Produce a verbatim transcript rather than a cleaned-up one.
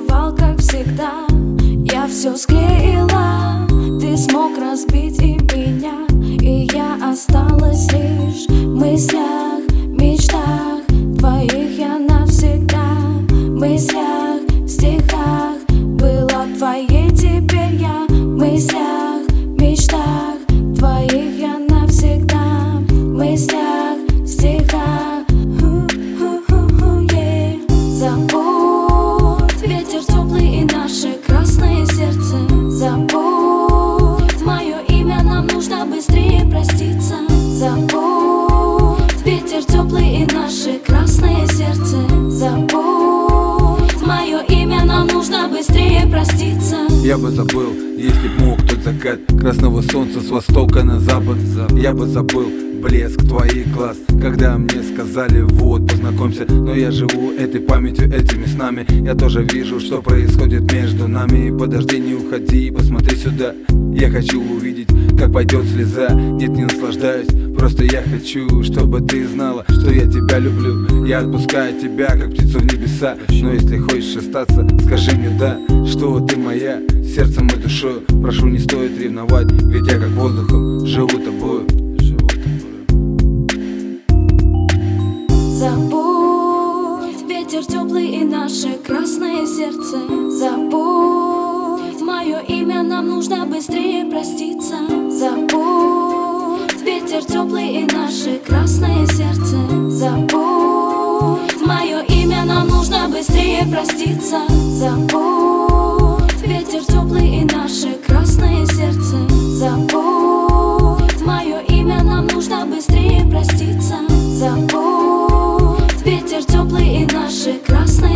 порвал, как всегда. Я все склеила, ты смог разбить и меня, и я осталась лишь в мыслях, мечтах твоих я навсегда. В мыслях, в стихах была твоей, теперь я в мыслях, мечтах твоих я навсегда. В мыслях, в стихах, yeah. Забудь ветер теплый и наше красное сердце. Забудь мое имя, нам нужно быстрее проститься. Забудь ветер теплый и наше красное сердце. Забудь мое имя, нам нужно быстрее проститься. Я бы забыл, если б мог, тот закат красного солнца с востока на запад. Я бы забыл блеск твоих глаз, когда мне сказали: вот, познакомься. Но я живу этой памятью, этими снами. Я тоже вижу, что происходит между нами. Подожди, не уходи, посмотри сюда. Я хочу увидеть, как пойдет слеза. Нет, не наслаждаюсь, просто я хочу, чтобы ты знала, что я тебя люблю. Я отпускаю тебя, как птицу в небеса. Но если хочешь остаться, скажи мне да, что ты моя, сердцем и душой. Прошу, не стоит ревновать, ведь я как воздухом живу тобою. Забудь ветер теплый и наше красное сердце. Забудь мое имя, нам нужно быстрее проститься. Забудь ветер теплый и наше красное сердце. Забудь мое имя, нам нужно быстрее проститься. Забудь ветер теплый и наше красное сердце. Забудь мое имя, нам нужно быстрее проститься. Забудь ветер теплый и наше красное